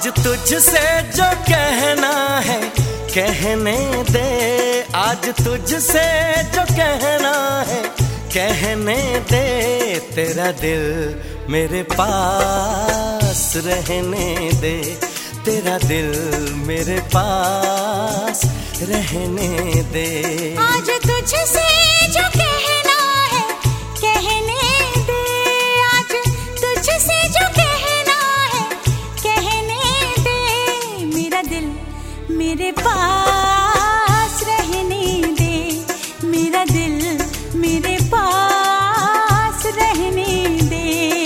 आज तुझसे जो कहना है कहने दे, आज तुझसे जो कहना है कहने दे। तेरा दिल मेरे पास रहने दे, तेरा दिल मेरे पास रहने दे। आज तुझसे जो कहना है कहने दे, आज तुझसे जो कहना है कहने दे। मेरा दिल मेरे पास रहने दे, मेरा दिल मेरे पास रहने दे।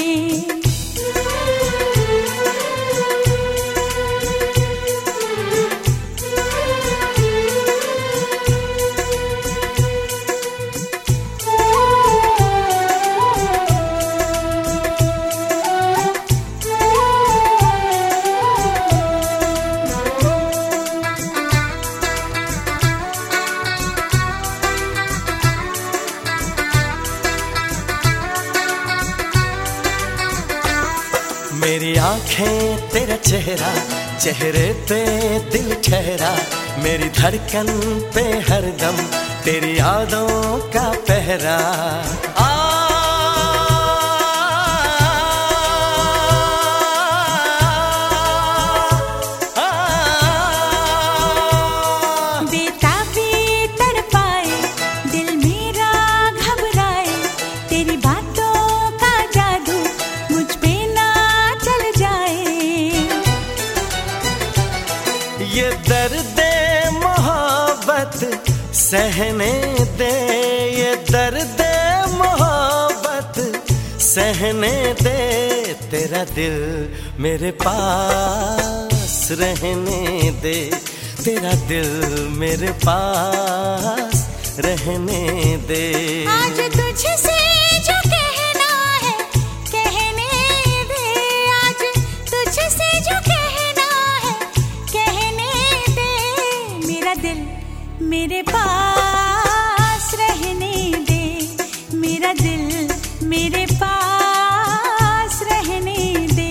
मेरी आंखें तेरा चेहरा, चेहरे पे दिल ठहरा। मेरी धड़कन पे हरदम तेरी यादों का पहरा। बेताबी तड़पाए दिल मेरा घबराए, तेरी बातों का जादू मुझ पे ना चल जाए। ये दर्द मोहब्बत सहने दे, ये दर्द मोहब्बत सहने दे। तेरा दिल मेरे पास रहने दे, तेरा दिल मेरे पास रहने दे। आज तुझसे जो कहना है कहने दे, आज तुझसे जो कहना है कहने दे। मेरा दिल मेरे पास रहने दे, मेरा दिल मेरे पास रहने दे।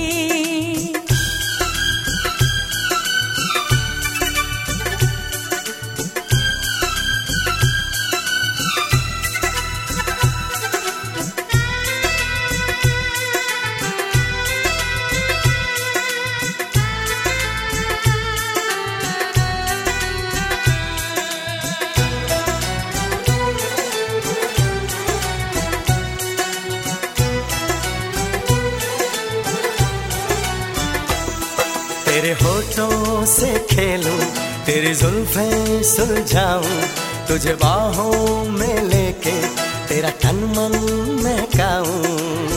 तेरे होठों से खेलूं, तेरी जुल्फें सुलझाऊं, तुझे बाहों में लेके तेरा तन मन महकाऊं।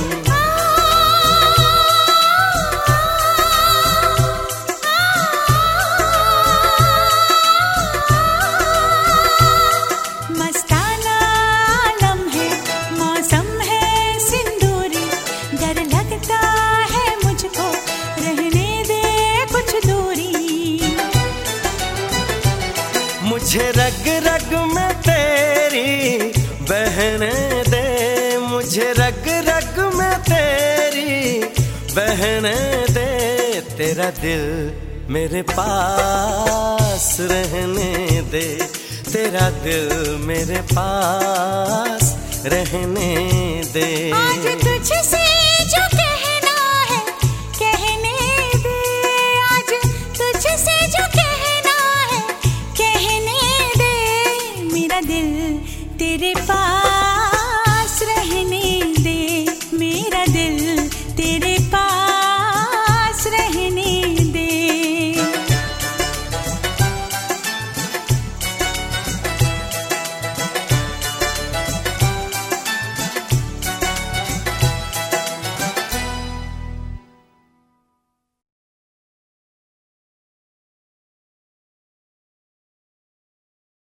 मस्ताना आलम है, मौसम है सिंदूरी, डर लगता है मुझको रहने दे कुछ दूरी। मुझे रग रग में तेरी बहने दे, मुझे रग रग में तेरी बहने दे। तेरा दिल मेरे पास रहने दे, तेरा दिल मेरे पास रहने दे। आज तुझसे जो कहना है कहने दे, आज तुझसे जो कहना है कहने दे। मेरा दिल तेरे पास